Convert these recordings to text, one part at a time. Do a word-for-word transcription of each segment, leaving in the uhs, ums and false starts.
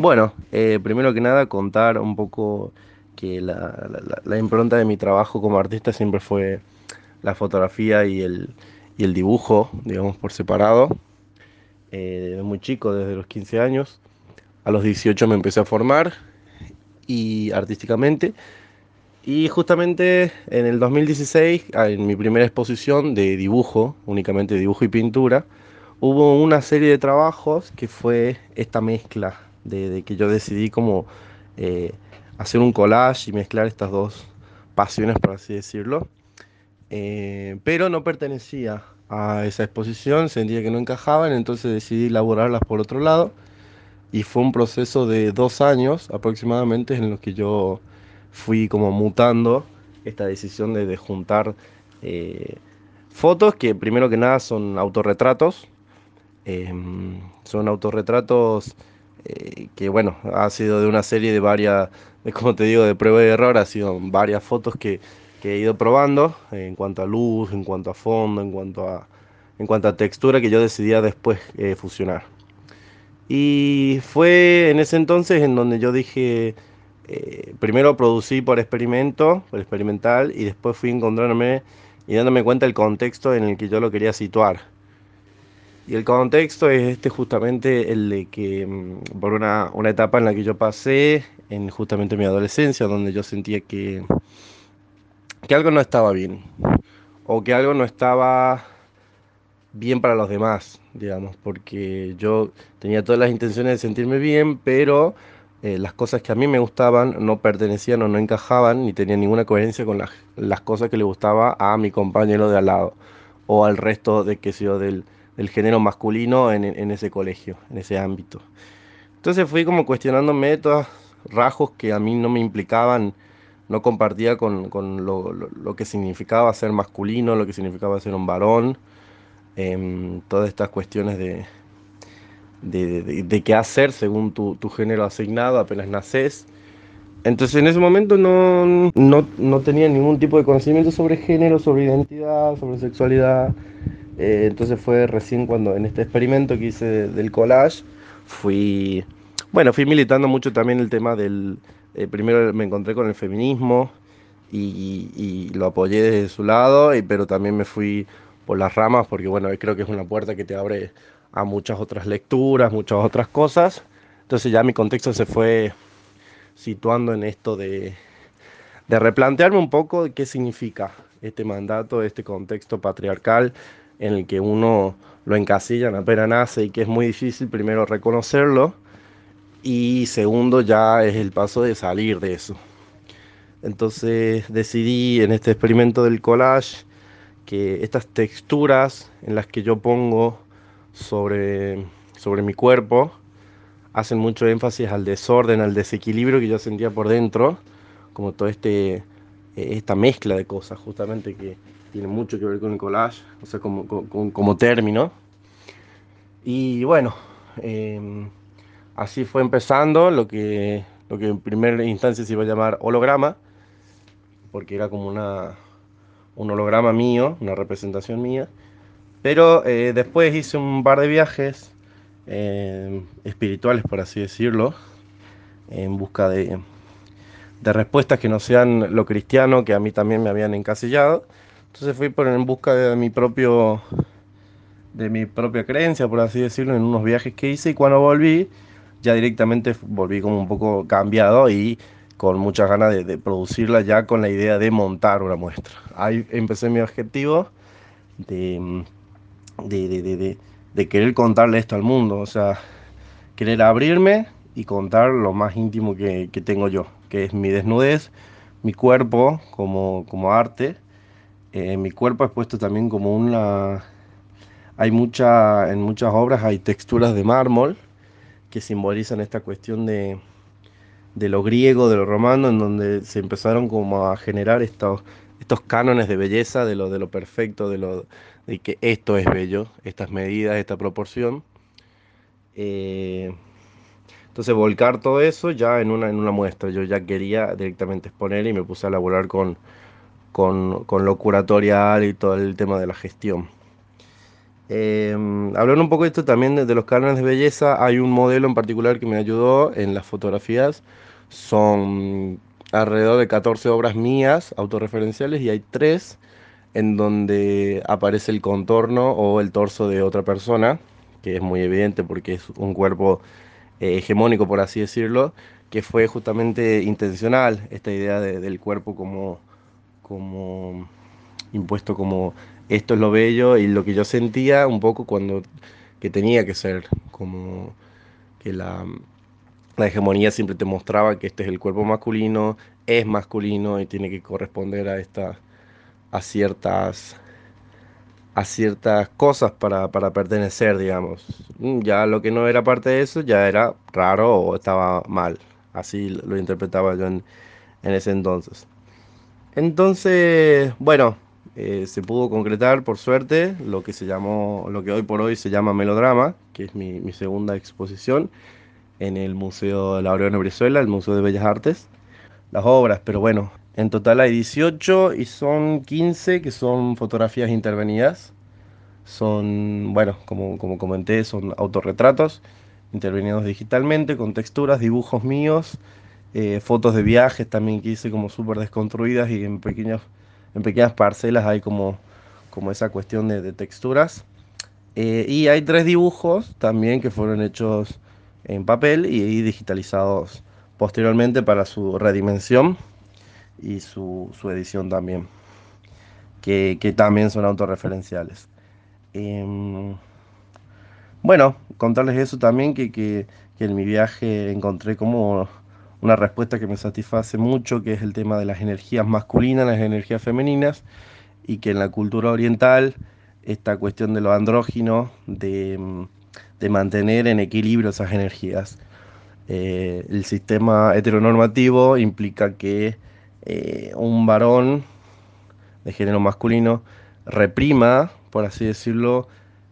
Bueno, eh, primero que nada contar un poco que la, la- la- la impronta de mi trabajo como artista siempre fue la fotografía y el, y el dibujo, digamos, por separado. Eh, desde muy chico, desde los quince años. A los dieciocho me empecé a formar y artísticamente. Y justamente en el dos mil dieciséis, ah, en mi primera exposición de dibujo, únicamente dibujo y pintura, hubo una serie de trabajos que fue esta mezcla de, de que yo decidí como eh, hacer un collage y mezclar estas dos pasiones, por así decirlo. Eh, pero no pertenecía a esa exposición, sentía que no encajaban, entonces decidí elaborarlas por otro lado. Y fue un proceso de dos años aproximadamente en los que yo fui como mutando esta decisión de, de juntar eh, fotos que primero que nada son autorretratos. Em, son autorretratos eh, que bueno, ha sido de una serie de varias, de, como te digo, de prueba y error, ha sido varias fotos que, que he ido probando eh, en cuanto a luz, en cuanto a fondo, en cuanto a, en cuanto a textura que yo decidía después eh, fusionar. Y fue en ese entonces en donde yo dije, eh, primero producí por experimento, por experimental, y después fui encontrándome y dándome cuenta del contexto en el que yo lo quería situar. Y el contexto es este justamente el de que mm, por una, una etapa en la que yo pasé en justamente mi adolescencia, donde yo sentía que, que algo no estaba bien, o que algo no estaba bien para los demás, digamos, porque yo tenía todas las intenciones de sentirme bien, pero eh, las cosas que a mí me gustaban no pertenecían o no encajaban ni tenían ninguna coherencia con las, las cosas que le gustaba a mi compañero de al lado o al resto de, qué sé yo, del, del género masculino en, en ese colegio, en ese ámbito. Entonces fui como cuestionándome todos rasgos que a mí no me implicaban, no compartía con, con lo, lo- lo que significaba ser masculino, lo que significaba ser un varón, em, todas estas cuestiones de, de, de- de qué hacer según tu, tu género asignado apenas naces. Entonces en ese momento no, no, no tenía ningún tipo de conocimiento sobre género, sobre identidad, sobre sexualidad. Eh, entonces fue recién cuando en este experimento que hice de- del collage, fui, bueno, fui militando mucho también el tema del, eh, primero me encontré con el feminismo y, y- y lo apoyé desde su lado, y, pero también me fui por las ramas porque, bueno, creo que es una puerta que te abre a muchas otras lecturas, muchas otras cosas. Entonces ya mi contexto se fue situando en esto de, de replantearme un poco de qué significa este mandato, este contexto patriarcal en el que uno lo encasillan apenas nace y que es muy difícil primero reconocerlo y segundo ya es el paso de salir de eso. Entonces decidí en este experimento del collage que estas texturas en las que yo pongo sobre, sobre mi cuerpo hacen mucho énfasis al desorden, al desequilibrio que yo sentía por dentro, como todo este, eh, esta mezcla de cosas justamente que tiene mucho que ver con el collage, o sea, como, como, como término. Y bueno, em, así fue empezando lo que, lo que en primera instancia se iba a llamar holograma, porque era como una, un holograma mío, una representación mía. Pero eh, después hice un par de viajes eh, espirituales, por así decirlo, en busca de, de respuestas que no sean lo cristiano, que a mí también me habían encasillado. Entonces fui por, en busca de mi propio, de mi propia creencia, por así decirlo, en unos viajes que hice, y cuando volví, ya directamente volví como un poco cambiado y con muchas ganas de, de producirla ya con la idea de montar una muestra. Ahí empecé mi objetivo de, de, de, de, de, de querer contarle esto al mundo, o sea, querer abrirme y contar lo más íntimo que, que tengo yo, que es mi desnudez, mi cuerpo como, como arte. Eh, mi cuerpo es puesto también como una... Hay mucha, en muchas obras hay texturas de mármol que simbolizan esta cuestión de, de lo griego, de lo romano, en donde se empezaron como a generar estos, estos cánones de belleza, de lo, de lo perfecto, de lo de que esto es bello, estas medidas, esta proporción. Eh, entonces volcar todo eso ya en una, en una muestra. Yo ya quería directamente exponer y me puse a elaborar con, con, con lo curatorial y todo el tema de la gestión. Eh, hablando un poco de esto también de, de los cánones de belleza, hay un modelo en particular que me ayudó en las fotografías. Son alrededor de catorce obras mías autorreferenciales y hay tres en donde aparece el contorno o el torso de otra persona, que es muy evidente porque es un cuerpo eh, hegemónico, por así decirlo, que fue justamente intencional esta idea de- del cuerpo como, como impuesto como esto es lo bello y lo que yo sentía un poco cuando que tenía que ser, como que la, la hegemonía siempre te mostraba que este es el cuerpo masculino, es masculino y tiene que corresponder a esta, a ciertas, a ciertas cosas para, para pertenecer, digamos. Mm, Ya lo que no era parte de eso ya era raro o estaba mal. Así lo interpretaba yo en, en ese entonces. Entonces, bueno, eh, se pudo concretar por suerte lo que se llamó, lo que hoy por hoy se llama Melodrama, que es mi, mi segunda exposición en el Museo de Laureano Brizuela, el Museo de Bellas Artes. Las obras, pero bueno, en total hay dieciocho y son quince que son fotografías intervenidas. Son, bueno, como, como comenté, son autorretratos intervenidos digitalmente con texturas, dibujos míos, eh, fotos de viajes también que hice como súper desconstruidas y en pequeños, en pequeñas parcelas hay como, como esa cuestión de, de texturas. Eh, y hay tres dibujos también que fueron hechos en papel y, y digitalizados posteriormente para su redimensión y su, su edición también, que, que también son autorreferenciales. Em, bueno, contarles eso también, que, que, que en mi viaje encontré como una respuesta que me satisface mucho, que es el tema de las energías masculinas, las energías femeninas, y que en la cultura oriental esta cuestión de lo andrógino, de, mm, de mantener en equilibrio esas energías. Eh, el sistema heteronormativo implica que eh, un varón de género masculino reprima, por así decirlo,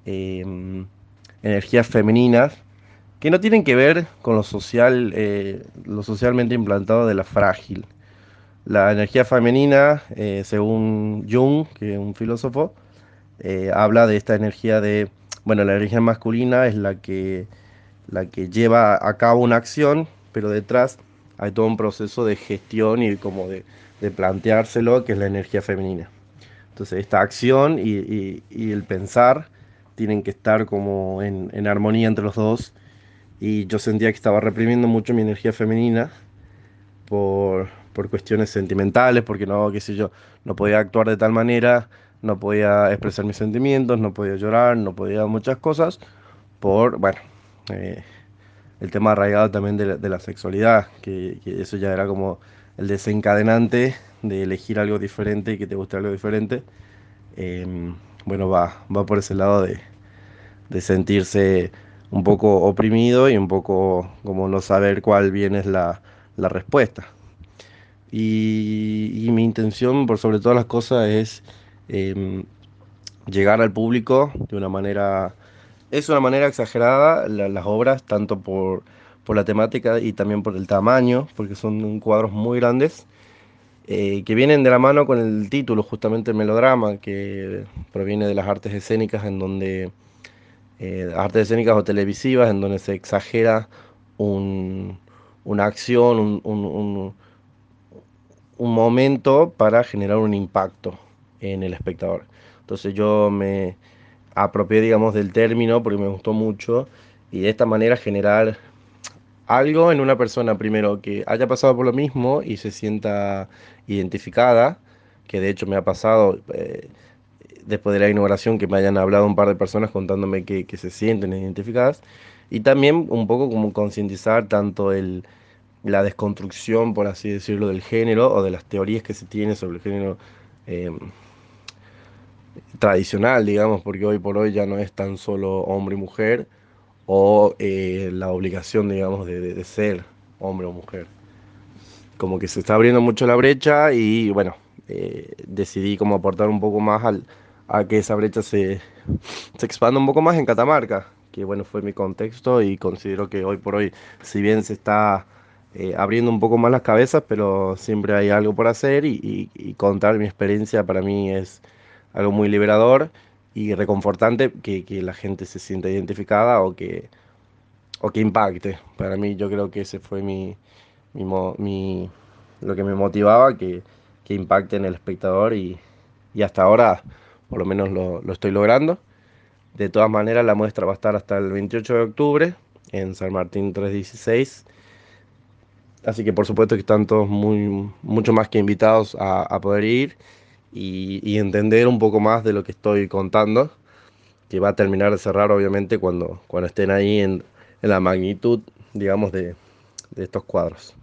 em, energías femeninas que no tienen que ver con lo social, eh, lo socialmente implantado de la frágil. La energía femenina, eh, según Jung, que es un filósofo, eh, habla de esta energía de, bueno, la energía masculina es la que, la que lleva a cabo una acción, pero detrás hay todo un proceso de gestión y como de, de planteárselo, que es la energía femenina. Entonces esta acción y, y- y el pensar tienen que estar como en, en armonía entre los dos. Y yo sentía que estaba reprimiendo mucho mi energía femenina por, por cuestiones sentimentales, porque no, qué sé yo, no podía actuar de tal manera, no podía expresar mis sentimientos, no podía llorar, no podía muchas cosas, por, bueno, eh, el tema arraigado también de la, de la sexualidad, que, que eso ya era como el desencadenante de elegir algo diferente y que te guste algo diferente. Em, bueno, va, va por ese lado de, de sentirse un poco oprimido y un poco como no saber cuál bien es la, la respuesta. Y, y mi intención, por sobre todas las cosas, es em, llegar al público de una manera, es una manera exagerada, la- las obras, tanto por, por la temática y también por el tamaño, porque son cuadros muy grandes, eh, que vienen de la mano con el título, justamente melodrama, que proviene de las artes escénicas, en donde, eh, artes escénicas o televisivas, en donde se exagera un- una acción, un, un- un- un momento para generar un impacto en el espectador. Entonces yo me apropié, digamos, del término porque me gustó mucho y de esta manera generar algo en una persona, primero, que haya pasado por lo mismo y se sienta identificada, que de hecho me ha pasado, eh, después de la inauguración, que me hayan hablado un par de personas contándome que, que se sienten identificadas, y también un poco como concientizar tanto el, la desconstrucción, por así decirlo, del género o de las teorías que se tiene sobre el género eh, tradicional, digamos, porque hoy por hoy ya no es tan solo hombre y mujer, o eh, la obligación, digamos, de, de- de ser hombre o mujer. Como que se está abriendo mucho la brecha y bueno, eh, decidí como aportar un poco más al, a que esa brecha se, se expanda un poco más en Catamarca, que bueno, fue mi contexto y considero que hoy por hoy, si bien se está eh, abriendo un poco más las cabezas, pero siempre hay algo por hacer y, y- y contar mi experiencia para mí es algo muy liberador y reconfortante que, que la gente se sienta identificada o que, o que impacte. Para mí yo creo que ese fue mi, mi, mo- mi- lo que me motivaba, que, que impacte en el espectador y, y hasta ahora por lo menos lo, lo estoy logrando. De todas maneras, la muestra va a estar hasta el veintiocho de octubre en San Martín trescientos dieciséis. Así que por supuesto que están todos muy, mucho más que invitados a, a poder ir y, y entender un poco más de lo que estoy contando, que va a terminar de cerrar obviamente cuando, cuando estén ahí en, en la magnitud, digamos, de, de estos cuadros.